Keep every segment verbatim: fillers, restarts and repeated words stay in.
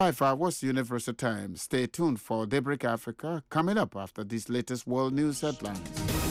five was Universal Time. Stay tuned for Daybreak Africa coming up after these latest world news headlines.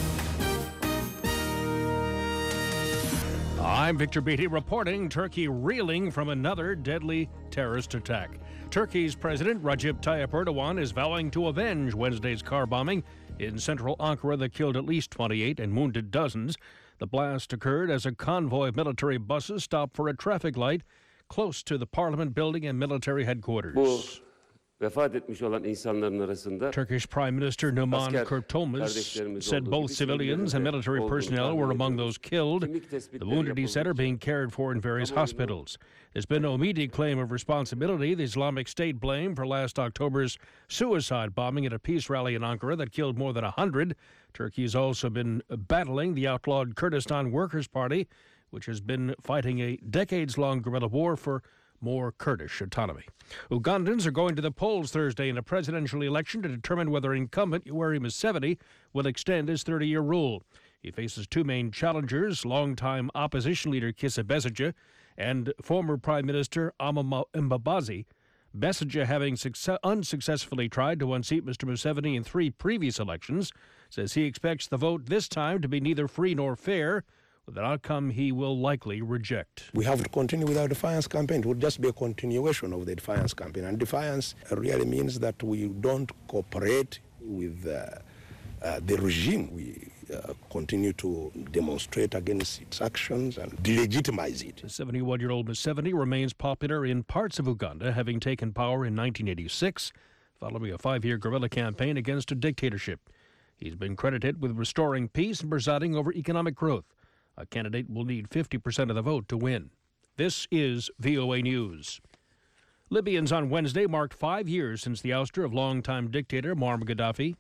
I'm Victor Beatty reporting Turkey reeling from another deadly terrorist attack. Turkey's President Recep Tayyip Erdogan is vowing to avenge Wednesday's car bombing in central Ankara that killed at least twenty-eight and wounded dozens. The blast occurred as a convoy of military buses stopped for a traffic light close to the parliament building and military headquarters. Vefat etmiş olan insanların arasında Turkish Prime Minister Numan Kurtulmuş said both civilians and military personnel were among those killed. The wounded, he said, are being cared for in various hospitals. There's been no immediate claim of responsibility. The Islamic State blamed for last October's suicide bombing at a peace rally in Ankara that killed more than one hundred. Turkey has also been battling the outlawed Kurdistan Workers' Party, which has been fighting a decades-long guerrilla war for more Kurdish autonomy. Ugandans are going to the polls Thursday in a presidential election to determine whether incumbent Yoweri Museveni will extend his thirty-year rule. He faces two main challengers, longtime opposition leader Kizza Besigye and former Prime Minister Amama Mbabazi. Besigye, having success- unsuccessfully tried to unseat Mister Museveni in three previous elections, says he expects the vote this time to be neither free nor fair, with an outcome he will likely reject. We have to continue with our defiance campaign. It would just be a continuation of the defiance campaign. And defiance really means that we don't cooperate with uh, uh, the regime. We uh, continue to demonstrate against its actions and delegitimize it. The seventy-one-year-old Museveni remains popular in parts of Uganda, having taken power in nineteen eighty-six, following a five-year guerrilla campaign against a dictatorship. He's been credited with restoring peace and presiding over economic growth. A candidate will need fifty percent of the vote to win. This is V O A News. Libyans on Wednesday marked five years since the ouster of longtime dictator Muammar Gaddafi.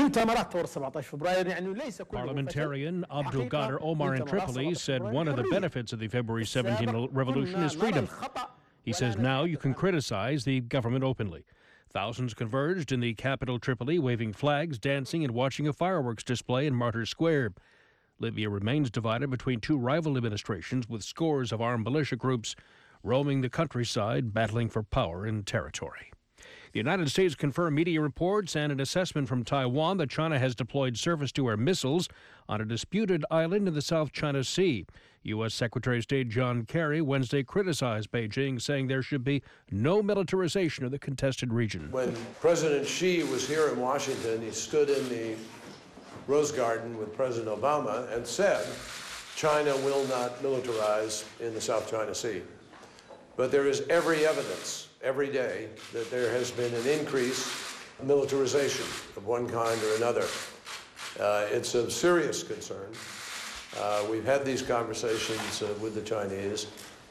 Parliamentarian Abdul Qadir Omar in Tripoli said one of the benefits of the February seventeenth revolution is freedom. He says now you can criticize the government openly. Thousands converged in the capital Tripoli, waving flags, dancing, and watching a fireworks display in Martyrs Square. Libya remains divided between two rival administrations, with scores of armed militia groups roaming the countryside, battling for power and territory. The United States confirmed media reports and an assessment from Taiwan that China has deployed surface-to-air missiles on a disputed island in the South China Sea. U S. Secretary of State John Kerry Wednesday criticized Beijing, saying there should be no militarization of the contested region. When President Xi was here in Washington, he stood in the Rose Garden with President Obama and said, China will not militarize in the South China Sea. But there is every evidence, every day, that there has been an increase in militarization of one kind or another. Uh, it's of serious concern. Uh, we've had these conversations uh, with the Chinese,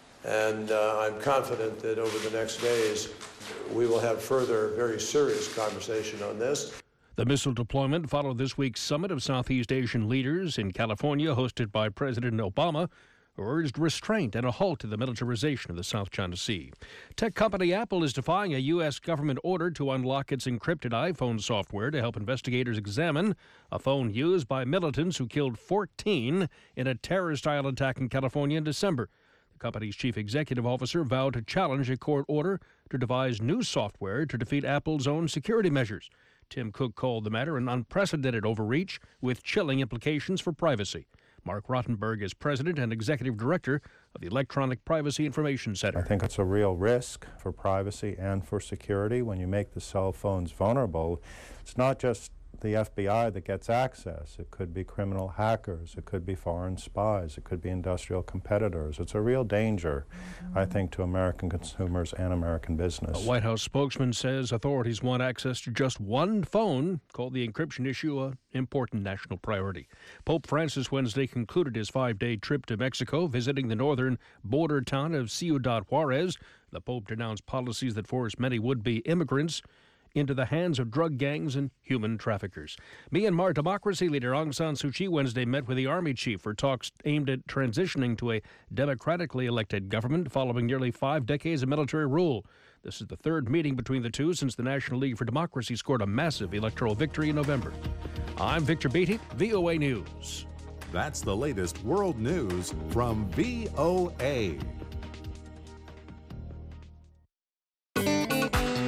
and uh, I'm confident that over the next days we will have further very serious conversation on this. The missile deployment followed this week's summit of Southeast Asian leaders in California, hosted by President Obama, who urged restraint and a halt to the militarization of the South China Sea. Tech company Apple is defying a U S government order to unlock its encrypted iPhone software to help investigators examine a phone used by militants who killed fourteen in a terror-style attack in California in December. The company's chief executive officer vowed to challenge a court order to devise new software to defeat Apple's own security measures. Tim Cook called the matter an unprecedented overreach with chilling implications for privacy. Mark Rottenberg is president and executive director of the Electronic Privacy Information Center. I think it's a real risk for privacy and for security when you make the cell phones vulnerable. It's not just the F B I that gets access. It could be criminal hackers. It could be foreign spies. It could be industrial competitors. It's a real danger, mm-hmm. I think, to American consumers and American business. A White House spokesman says authorities want access to just one phone, called the encryption issue an important national priority. Pope Francis Wednesday concluded his five-day trip to Mexico, visiting the northern border town of Ciudad Juarez. The Pope denounced policies that force many would-be immigrants into the hands of drug gangs and human traffickers. Myanmar democracy leader Aung San Suu Kyi Wednesday met with the army chief for talks aimed at transitioning to a democratically elected government following nearly five decades of military rule. This is the third meeting between the two since the National League for Democracy scored a massive electoral victory in November. I'm Victor Beatty, V O A News. That's the latest world news from V O A.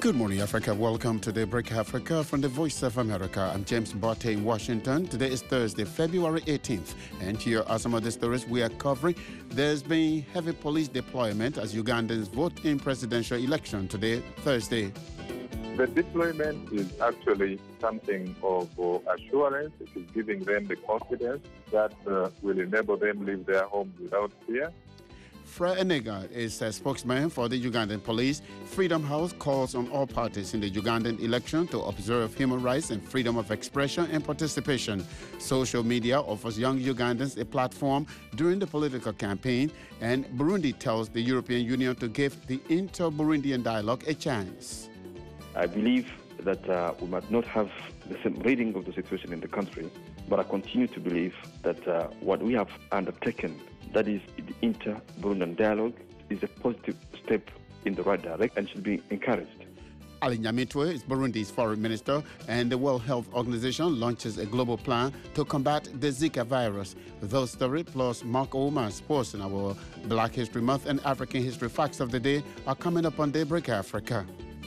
Good morning, Africa. Welcome to Daybreak Africa from the Voice of America. I'm James Botte in Washington. Today is Thursday, February eighteenth. And here are some of the stories we are covering. There's been heavy police deployment as Ugandans vote in presidential election today, Thursday. The deployment is actually something of uh, assurance. It is giving them the confidence that uh, will enable them leave their homes without fear. Fred Enega is a spokesman for the Ugandan police. Freedom House calls on all parties in the Ugandan election to observe human rights and freedom of expression and participation. Social media offers young Ugandans a platform during the political campaign, and Burundi tells the European Union to give the inter-Burundian dialogue a chance. I believe that uh, we might not have the same reading of the situation in the country, but I continue to believe that uh, what we have undertaken, that is the inter-Burundian dialogue, is a positive step in the right direction and should be encouraged. Ali Nyamitwe is Burundi's foreign minister, and the World Health Organization launches a global plan to combat the Zika virus. Those stories plus Mark Ouma sports in our Black History Month and African History Facts of the Day are coming up on Daybreak Africa.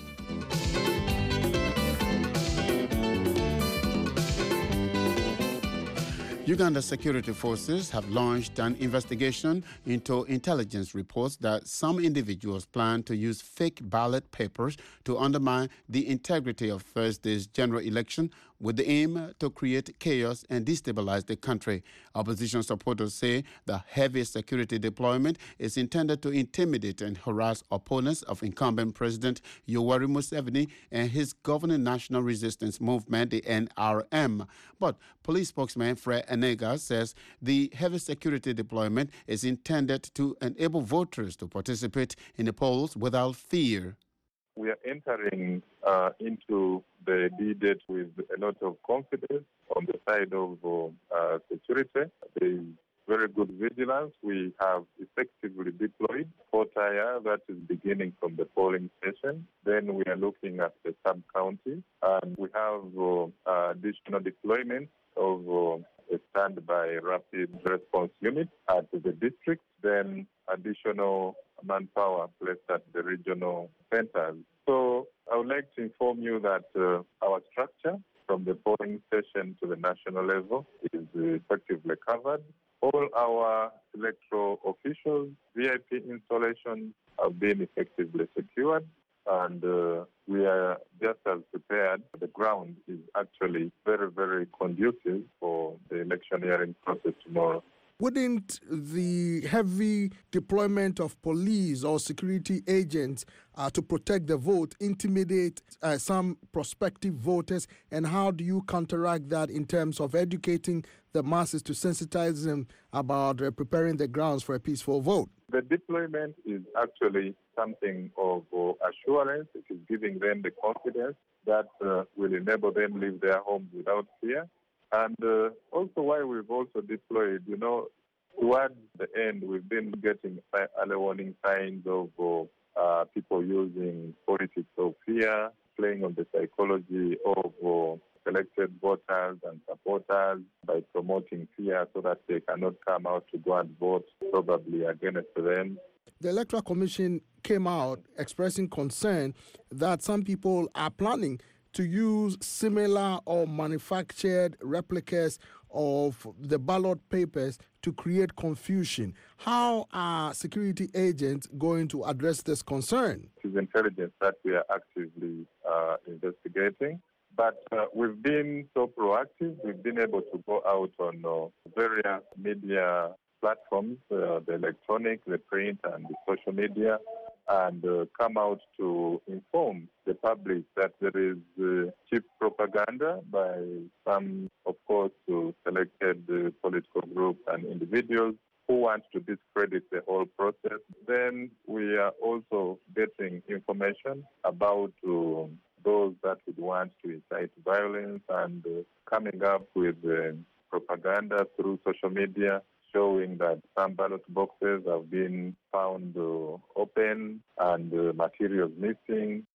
Uganda security forces have launched an investigation into intelligence reports that some individuals plan to use fake ballot papers to undermine the integrity of Thursday's general election with the aim to create chaos and destabilize the country. Opposition supporters say the heavy security deployment is intended to intimidate and harass opponents of incumbent President Yoweri Museveni and his governing National Resistance Movement, the N R M. But police spokesman Fred Enega says the heavy security deployment is intended to enable voters to participate in the polls without fear. We are entering uh, into the D-Date with a lot of confidence on the side of uh, security. There is very good vigilance. We have effectively deployed four-tier that is beginning from the polling station. Then we are looking at the sub-county, and we have uh, additional deployment of uh, a standby rapid response unit at the district, then additional manpower placed at the regional centers. So I would like to inform you that uh, our structure from the polling station to the national level is effectively covered. All our electoral officials, V I P installations have been effectively secured, and uh, we are just as prepared. The ground is actually very, very conducive for the electioneering process tomorrow. Wouldn't the heavy deployment of police or security agents uh, to protect the vote intimidate uh, some prospective voters? And how do you counteract that in terms of educating the masses to sensitize them about uh, preparing the grounds for a peaceful vote? The deployment is actually something of uh, assurance. It is giving them the confidence that uh, will enable them leave their homes without fear. And uh, also why we've also deployed, you know, towards the end, we've been getting early warning signs of uh, people using politics of fear, playing on the psychology of uh, selected voters and supporters by promoting fear so that they cannot come out to go and vote probably against them. The Electoral Commission came out expressing concern that some people are planning to use similar or manufactured replicas of the ballot papers to create confusion. How are security agents going to address this concern? It is intelligence that we are actively uh, investigating. But uh, we've been so proactive. We've been able to go out on uh, various media platforms, uh, the electronic, the print, and the social media, and uh, come out to inform the public that there is uh, cheap propaganda by some, of course, uh, selected uh, political groups and individuals who want to discredit the whole process. Then we are also getting information about uh, those that would want to incite violence and uh, coming up with uh, propaganda through social media, showing that some ballot boxes have been found uh, open and uh, materials missing.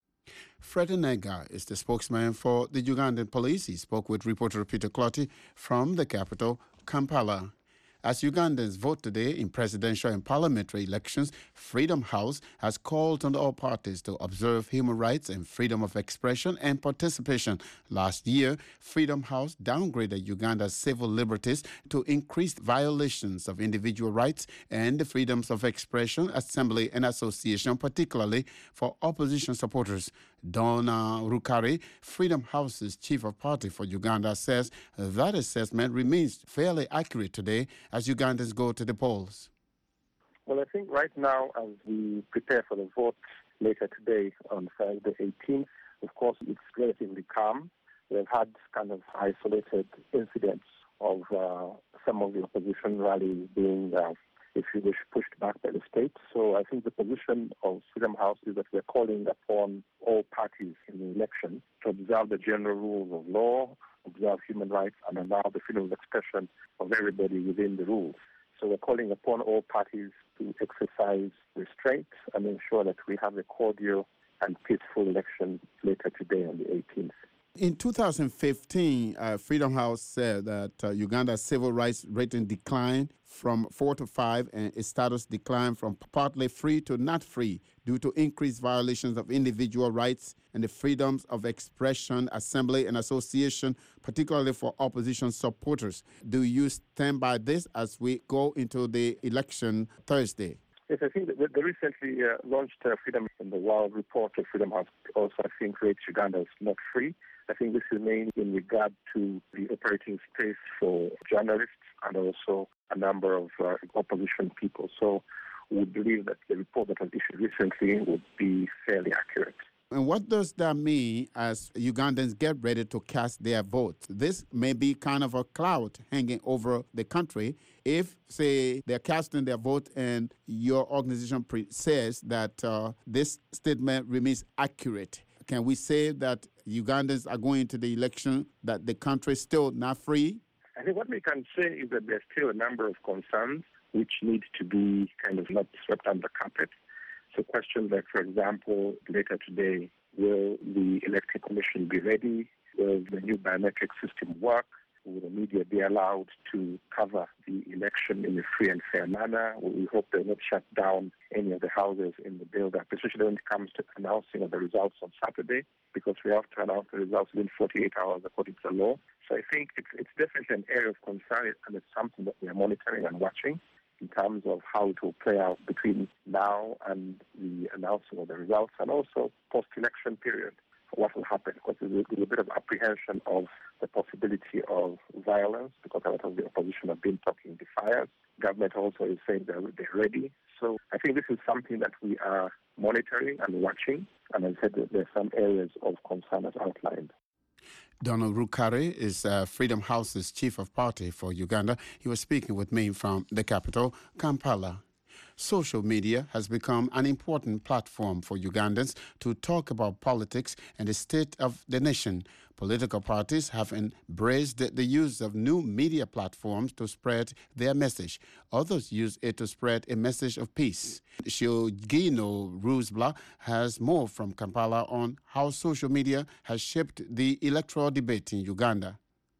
Fred Enega is the spokesman for the Ugandan police. He spoke with reporter Peter Clotty from the capital, Kampala. As Ugandans vote today in presidential and parliamentary elections, Freedom House has called on all parties to observe human rights and freedom of expression and participation. Last year, Freedom House downgraded Uganda's civil liberties to increased violations of individual rights and the freedoms of expression, assembly, and association, particularly for opposition supporters. Donna Rukari, Freedom House's chief of party for Uganda, says that assessment remains fairly accurate today as Ugandans go to the polls. Well, I think right now, as we prepare for the vote later today on Friday the eighteenth, of course, it's relatively calm. We've had kind of isolated incidents of uh, some of the opposition rallies being, uh, if you wish, pushed back by the state. So I think the position of Freedom House is that we're calling upon all parties in the election to observe the general rules of law, observe human rights, and allow the freedom of expression of everybody within the rules. So we're calling upon all parties to exercise restraint and ensure that we have a cordial and peaceful election later today on the eighteenth. In two thousand fifteen, uh, Freedom House said that uh, Uganda's civil rights rating declined from four to five and its status declined from partly free to not free due to increased violations of individual rights and the freedoms of expression, assembly, and association, particularly for opposition supporters. Do you stand by this as we go into the election Thursday? Yes, I think that the recently uh, launched uh, Freedom in the World report of Freedom House also, I think, rates Uganda as not free. I think this is mainly in regard to the operating space for journalists and also a number of uh, opposition people. So we believe that the report that was issued recently would be fairly accurate. And what does that mean as Ugandans get ready to cast their votes? This may be kind of a cloud hanging over the country if, say, they're casting their vote and your organization pre- says that uh, this statement remains accurate. Can we say that Ugandans are going to the election, that the country is still not free? I think what we can say is that there's still a number of concerns which need to be kind of not swept under the carpet. So questions like, for example, later today, will the Electoral Commission be ready? Will the new biometric system work? Will the media be allowed to cover the election in a free and fair manner? We hope they will not shut down any of the houses in the build-up, especially when it comes to announcing of the results on Saturday, because we have to announce the results within forty-eight hours according to the law. So I think it's, it's definitely an area of concern, and it's something that we are monitoring and watching in terms of how it will play out between now and the announcing of the results, and also post-election period, what will happen, because there's a bit of apprehension of the possibility of violence, because a lot of the opposition have been talking defiance. Government also is saying they're, they're ready. So I think this is something that we are monitoring and watching, and as I said, there are some areas of concern as outlined. Donald Rukari is uh, Freedom House's chief of party for Uganda. He was speaking with me from the capital, Kampala. Social media has become an important platform for Ugandans to talk about politics and the state of the nation. Political parties have embraced the use of new media platforms to spread their message. Others use it to spread a message of peace. Shiogino Rusbla has more from Kampala on how social media has shaped the electoral debate in Uganda.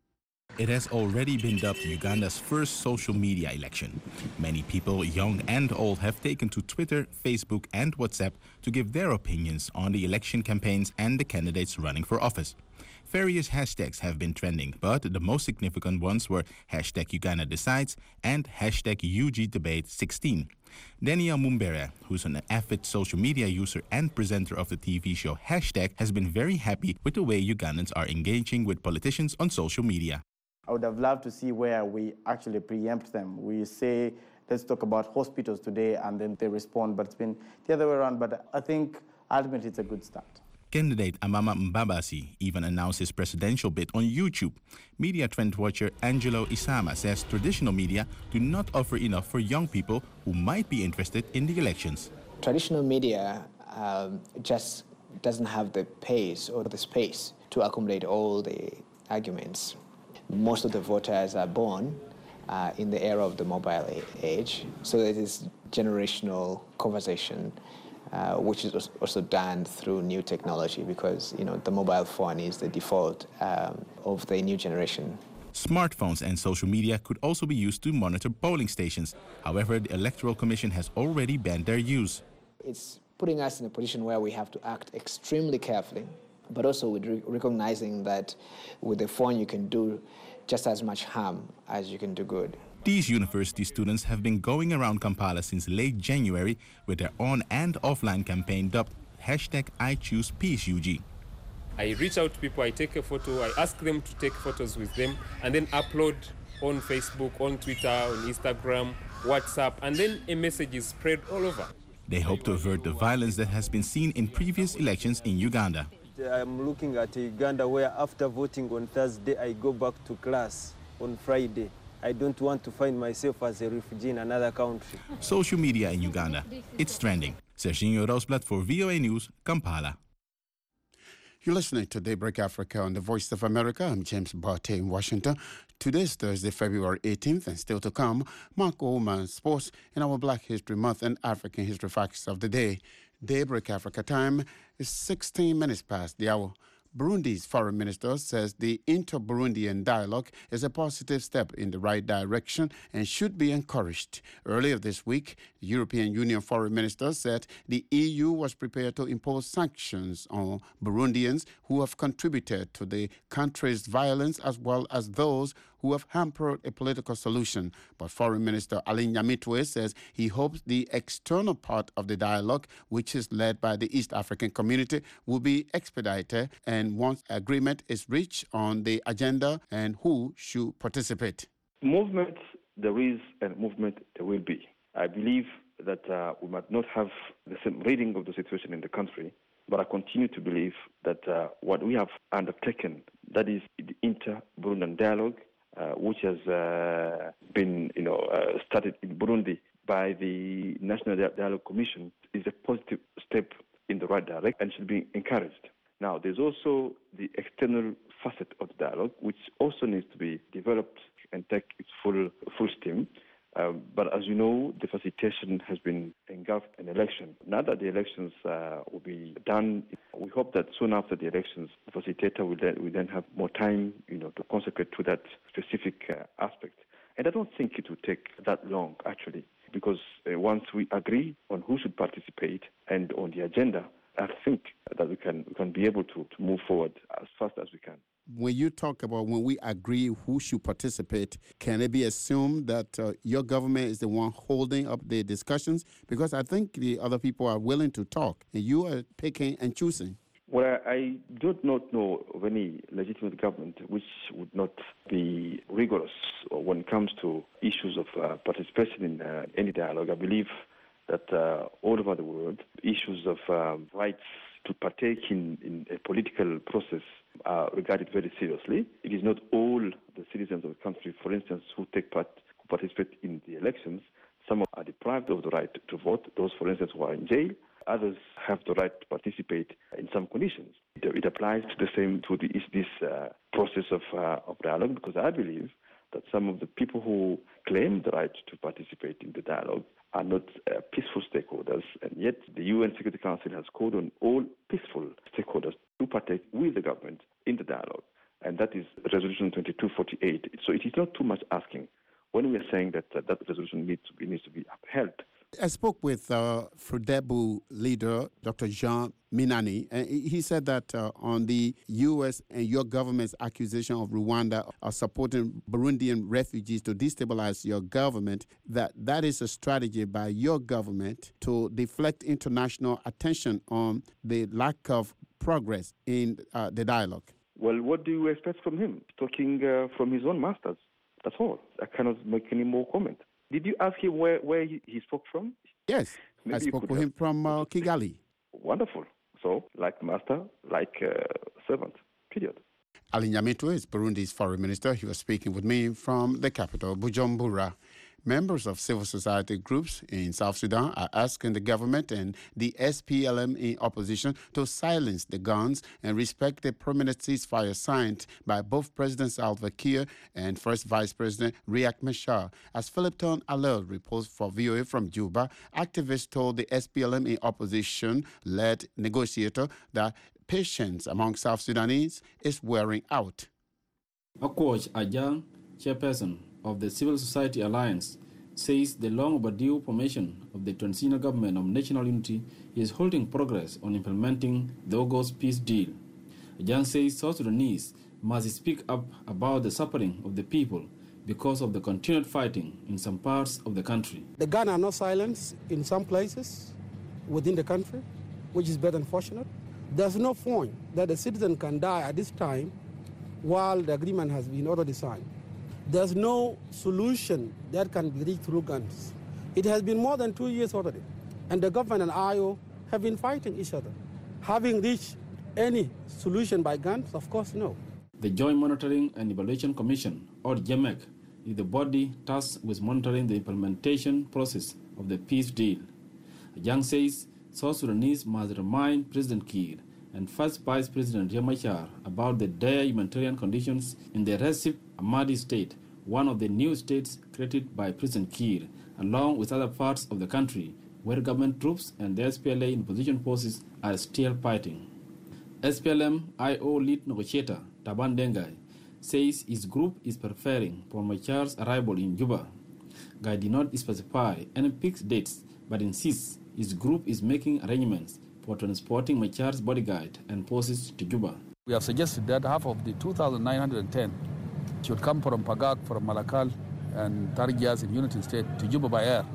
It has already been dubbed Uganda's first social media election. Many people, young and old, have taken to Twitter, Facebook and WhatsApp to give their opinions on the election campaigns and the candidates running for office. Various hashtags have been trending, but the most significant ones were hashtag Uganda Decides and hashtag U G Debate sixteen. Daniel Mumbere, who's an avid social media user and presenter of the T V show Hashtag, has been very happy with the way Ugandans are engaging with politicians on social media. I would have loved to see where we actually preempt them. We say, let's talk about hospitals today, and then they respond, but it's been the other way around. But I think ultimately it's a good start. Candidate Amama Mbabasi even announced his presidential bid on YouTube. Media trend watcher Angelo Isama says traditional media do not offer enough for young people who might be interested in the elections. Traditional media um, just doesn't have the pace or the space to accommodate all the arguments. Most of the voters are born uh, in the era of the mobile age, so it is generational conversation, uh, which is also done through new technology, because you know the mobile phone is the default um, of the new generation. Smartphones and social media could also be used to monitor polling stations. However, the Electoral Commission has already banned their use. It's putting us in a position where we have to act extremely carefully, but also with re- recognizing that with the phone you can do just as much harm as you can do good. These university students have been going around Kampala since late January with their on and offline campaign dubbed hashtag I Choose Peace U G. I reach out to people, I take a photo, I ask them to take photos with them, and then upload on Facebook, on Twitter, on Instagram, WhatsApp, and then a message is spread all over. They hope to avert the violence that has been seen in previous elections in Uganda. I'm looking at Uganda where after voting on Thursday, I go back to class on Friday. I don't want to find myself as a refugee in another country. Social media in Uganda, it's trending. Serginho Roosblad for V O A News, Kampala. You're listening to Daybreak Africa on the Voice of America. I'm James Barté in Washington. Today's Thursday, February eighteenth, and still to come, Mark Oman Sports in our Black History Month and African History Facts of the Day. Daybreak Africa time is sixteen minutes past the hour. Burundi's foreign minister says the inter-Burundian dialogue is a positive step in the right direction and should be encouraged. Earlier this week, the European Union foreign minister said the E U was prepared to impose sanctions on Burundians who have contributed to the country's violence as well as those who have hampered a political solution. But Foreign Minister Alain Nyamitwe says he hopes the external part of the dialogue, which is led by the East African Community, will be expedited, and once agreement is reached on the agenda and who should participate. Movement there is, and movement there will be. I believe that uh, we might not have the same reading of the situation in the country, but I continue to believe that uh, what we have undertaken, that is the inter-Burundian dialogue, Uh, which has uh, been, you know, uh, started in Burundi by the National Dialogue Commission, is a positive step in the right direction and should be encouraged. Now, there's also the external facet of the dialogue, which also needs to be developed and take its full full steam. Um, but as you know, the facilitation has been engulfed in election. Now that the elections uh, will be done, we hope that soon after the elections, the facilitator will then, will then have more time, you know, to consecrate to that specific uh, aspect. And I don't think it will take that long, actually, because uh, once we agree on who should participate and on the agenda, I think that we can we can be able to, to move forward as fast as we can. When you talk about when we agree who should participate, can it be assumed that uh, your government is the one holding up the discussions? Because I think the other people are willing to talk, and you are picking and choosing. Well, I do not know of any legitimate government which would not be rigorous when it comes to issues of uh, participation in uh, any dialogue. I believe that uh, all over the world, issues of um, rights to partake in, in a political process are regarded very seriously. It is not all the citizens of the country, for instance, who take part, who participate in the elections. Some are deprived of the right to vote, those, for instance, who are in jail. Others have the right to participate in some conditions. It, it applies to the same to the, this uh, process of, uh, of dialogue, because I believe that some of the people who claim the right to participate in the dialogue are not uh, peaceful stakeholders, and yet the U N Security Council has called on all peaceful stakeholders to partake with the government in the dialogue, and that is Resolution twenty-two forty-eight. So it is not too much asking when we are saying that uh, that resolution needs to be, needs to be upheld. I spoke with uh, Frodebu leader, Doctor Jean Minani, and he said that uh, on the U S and your government's accusation of Rwanda of supporting Burundian refugees to destabilize your government, that that is a strategy by your government to deflect international attention on the lack of progress in uh, the dialogue. Well, what do you expect from him? Talking uh, from his own masters. That's all. I cannot make any more comment. Did you ask him where, where he, he spoke from? Yes, Maybe I spoke with him from uh, Kigali. Wonderful. So, like master, like uh, servant, period. Alain Nyamitwe is Burundi's foreign minister. He was speaking with me from the capital, Bujumbura. Members of civil society groups in South Sudan are asking the government and the S P L M in opposition to silence the guns and respect the permanent ceasefire signed by both President Salva Kiir and First Vice President Riek Machar. As Philip Ton Alel reports for V O A from Juba, activists told the S P L M in opposition-led negotiator that patience among South Sudanese is wearing out. Akwoj Ajang, chairperson of the Civil Society Alliance, says the long overdue formation of the Transitional Government of National Unity is holding progress on implementing the August peace deal. Ajang says South Sudanese must speak up about the suffering of the people because of the continued fighting in some parts of the country. The gun are not silenced in some places within the country, which is very unfortunate. There's no point that a citizen can die at this time while the agreement has been already signed. There's no solution that can be reached through guns. It has been more than two years already, and the government and I O have been fighting each other. Having reached any solution by guns? Of course, no. The Joint Monitoring and Evaluation Commission, or J M E C, is the body tasked with monitoring the implementation process of the peace deal. Ajang says South Sudanese must remind President Kiir and First Vice President Riek Machar about the dire humanitarian conditions in the Recep Amadi state, one of the new states created by President Kiir, along with other parts of the country where government troops and the S P L A opposition forces are still fighting. S P L M I O lead negotiator Taban Dengai says his group is preparing for Machar's arrival in Juba. Guy did not specify any fixed dates, but insists his group is making arrangements for transporting Machar's bodyguard and forces to Juba. We have suggested that half of the two thousand nine hundred ten should come from Pagak, from Malakal, and Tarjas in Unity State to Juba by air,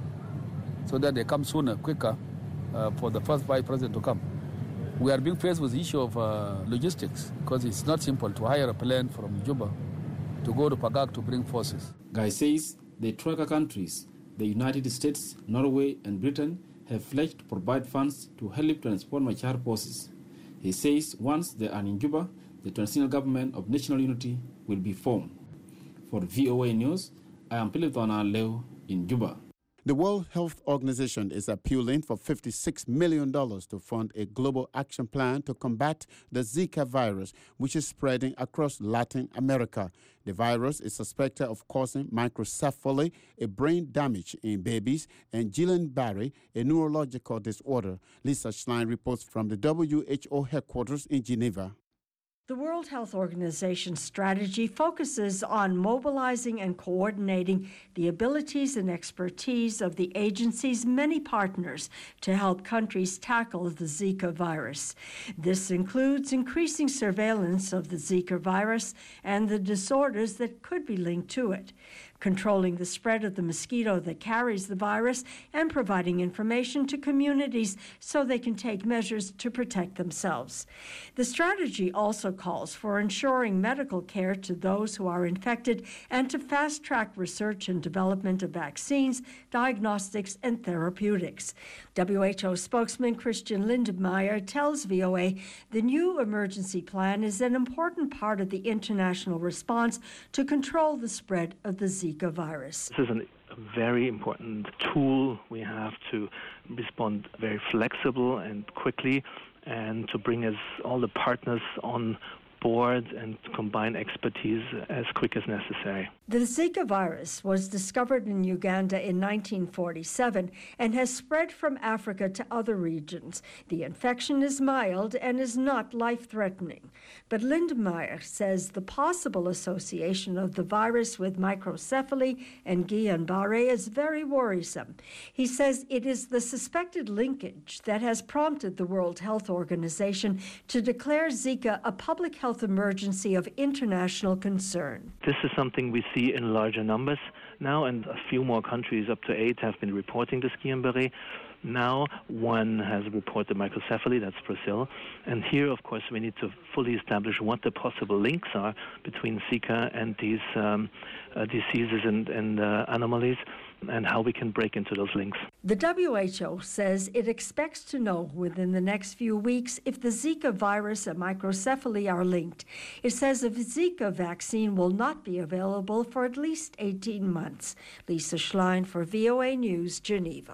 so that they come sooner, quicker, uh, for the first vice president to come. We are being faced with the issue of uh, logistics, because it's not simple to hire a plane from Juba to go to Pagak to bring forces. Guy says the Troika countries, the United States, Norway, and Britain, have pledged to provide funds to help transport Machar forces. He says once they are in Juba, the Transitional Government of National Unity will be formed. For V O A News, I am Pilitona Leo in Juba. The World Health Organization is appealing for fifty-six million dollars to fund a global action plan to combat the Zika virus, which is spreading across Latin America. The virus is suspected of causing microcephaly, a brain damage in babies, and Guillain-Barré, a neurological disorder. Lisa Schlein reports from the W H O headquarters in Geneva. The World Health Organization's strategy focuses on mobilizing and coordinating the abilities and expertise of the agency's many partners to help countries tackle the Zika virus. This includes increasing surveillance of the Zika virus and the disorders that could be linked to it, controlling the spread of the mosquito that carries the virus, and providing information to communities so they can take measures to protect themselves. The strategy also calls for ensuring medical care to those who are infected and to fast-track research and development of vaccines, diagnostics, and therapeutics. W H O spokesman Christian Lindmeier tells V O A the new emergency plan is an important part of the international response to control the spread of the Zika virus. This is an, a very important tool. We have to respond very flexible and quickly, and to bring us all the partners on board and combine expertise as quick as necessary. The Zika virus was discovered in Uganda in nineteen forty-seven and has spread from Africa to other regions. The infection is mild and is not life-threatening. But Lindmeier says the possible association of the virus with microcephaly and Guillain-Barré is very worrisome. He says it is the suspected linkage that has prompted the World Health Organization to declare Zika a public health emergency of international concern. This is something we see in larger numbers now, and a few more countries, up to eight, have been reporting this Guillain-Barré. Now one has reported microcephaly, that's Brazil. And here, of course, we need to fully establish what the possible links are between Zika and these um, uh, diseases and, and uh, anomalies, and how we can break into those links. The W H O says it expects to know within the next few weeks if the Zika virus and microcephaly are linked. It says a Zika vaccine will not be available for at least eighteen months. Lisa Schlein for V O A News, Geneva.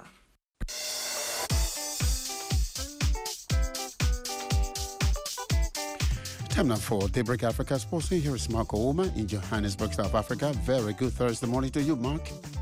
Time now for Daybreak Africa Sports. Here is Marco Oma in Johannesburg, South Africa. Very good Thursday morning to you, Mark.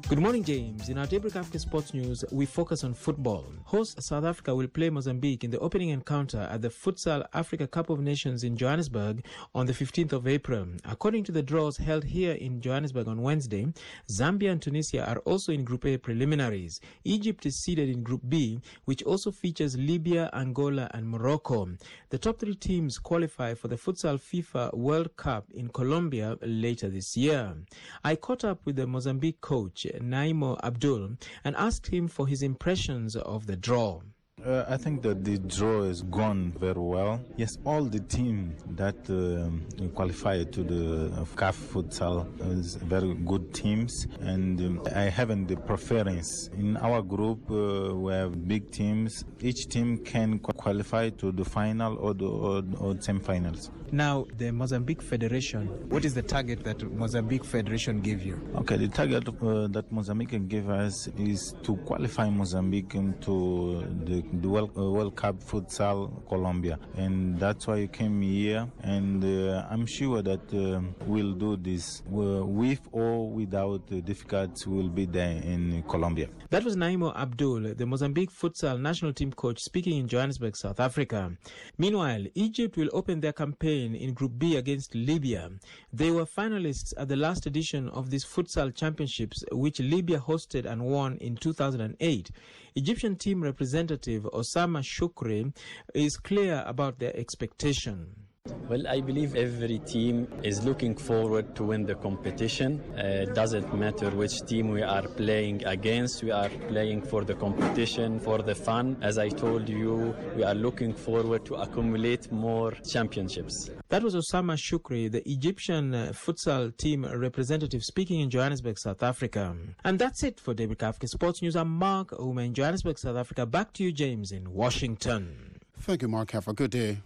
Good morning, James. In our Daybreak Africa Sports News, we focus on football. Host South Africa will play Mozambique in the opening encounter at the Futsal Africa Cup of Nations in Johannesburg on the fifteenth of April. According to the draws held here in Johannesburg on Wednesday, Zambia and Tunisia are also in Group A preliminaries. Egypt is seeded in Group B, which also features Libya, Angola, and Morocco. The top three teams qualify for the Futsal FIFA World Cup in Colombia later this year. I caught up with the Mozambique coach, Naimo Abdul, and asked him for his impressions of the draw. Uh, I think that the draw has gone very well. Yes, all the teams that uh, qualified to the C A F Futsal is very good teams, and um, I haven't the preference. In our group, uh, we have big teams. Each team can qualify to the final or the or, or semi-finals. Now, the Mozambique Federation, what is the target that Mozambique Federation give you? Okay, the target uh, that Mozambique can give us is to qualify Mozambique into the, the World, uh, World Cup Futsal Colombia. And that's why I came here, and uh, I'm sure that uh, we'll do this. Uh, with or without uh, difficulties, we'll be there in Colombia. That was Naimo Abdul, the Mozambique Futsal national team coach, speaking in Johannesburg, South Africa. Meanwhile, Egypt will open their campaign in Group B against Libya. They were finalists at the last edition of these futsal championships, which Libya hosted and won in two thousand eight. Egyptian team representative Osama Shukri is clear about their expectation. Well, I believe every team is looking forward to win the competition. Uh, it doesn't matter which team we are playing against. We are playing for the competition, for the fun. As I told you, we are looking forward to accumulate more championships. That was Osama Shukri, the Egyptian uh, futsal team representative, speaking in Johannesburg, South Africa. And that's it for Daybreak Africa Sports News. I'm Mark Ouma in Johannesburg, South Africa. Back to you, James, in Washington. Thank you, Mark. Have a good day.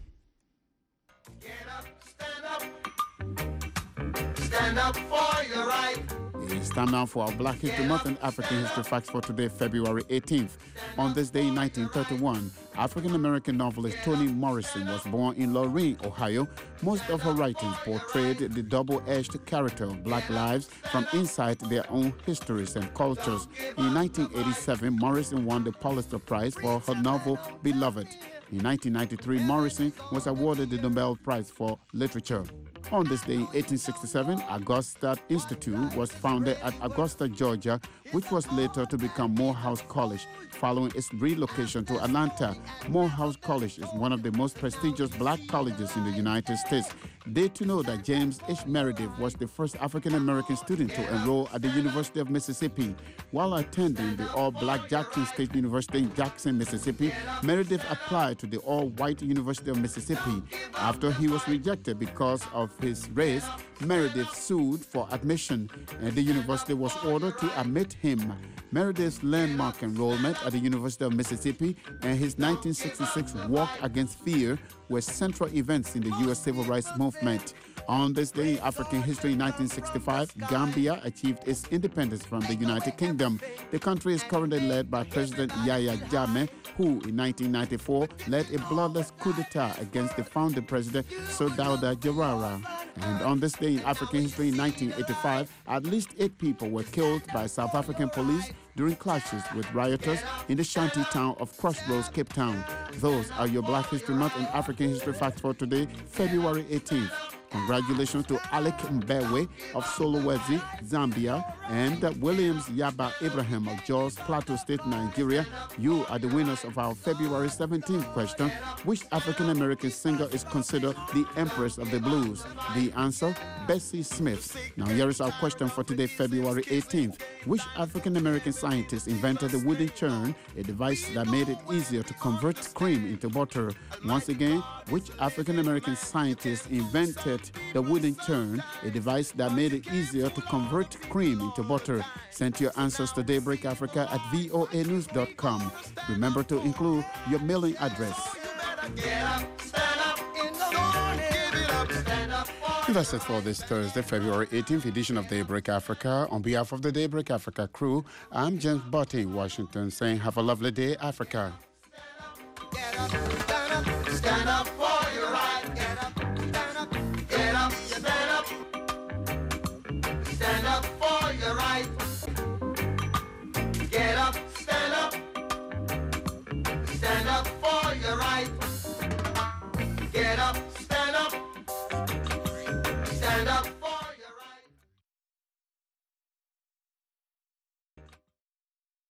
Stand up for your right. It's time now for our Black History Month and African History Facts for today, February eighteenth. On this day in nineteen thirty-one, African-American novelist Toni Morrison was born in Lorain, Ohio. Most of her writings portrayed the double-edged character of black lives from inside their own histories and cultures. In nineteen eighty-seven, Morrison won the Pulitzer Prize for her novel Beloved. In nineteen ninety-three, Morrison was awarded the Nobel Prize for Literature. On this day in eighteen sixty-seven, Augusta Institute was founded at Augusta, Georgia, which was later to become Morehouse College, following its relocation to Atlanta. Morehouse College is one of the most prestigious black colleges in the United States. Did you know that James H. Meredith was the first African-American student to enroll at the University of Mississippi? While attending the all-black Jackson State University in Jackson, Mississippi, Meredith applied to the all-white University of Mississippi. After he was rejected because of his race, Meredith sued for admission, and the university was ordered to admit him. Meredith's landmark enrollment at the University of Mississippi and his nineteen sixty-six Walk Against Fear were central events in the U S Civil Rights Movement. On this day in African history in nineteen sixty-five, Gambia achieved its independence from the United Kingdom. The country is currently led by President Yahya Jammeh, who in nineteen ninety-four led a bloodless coup d'etat against the founding president Sir Dawda Jawara. And on this day in African history in nineteen eighty-five, at least eight people were killed by South African police during clashes with rioters in the shanty town of Crossroads, Cape Town. Those are your Black History Month and African History Facts for today, February eighteenth. Congratulations to Alec Mbewe of Solowezi, Zambia, and Williams Yaba Ibrahim of Jos Plateau State, Nigeria. You are the winners of our February seventeenth question. Which African-American singer is considered the Empress of the Blues? The answer, Bessie Smith. Now here is our question for today, February eighteenth. Which African-American scientist invented the wooden churn, a device that made it easier to convert cream into butter? Once again, which African-American scientist invented the wooden churn, a device that made it easier to convert cream into butter? Send your answers to Daybreak Africa at V O A news dot com. Remember to include your mailing address. And that's it for this Thursday, February eighteenth edition of Daybreak Africa. On behalf of the Daybreak Africa crew, I'm James Botti in Washington saying have a lovely day, Africa. Get up, stand up, stand up.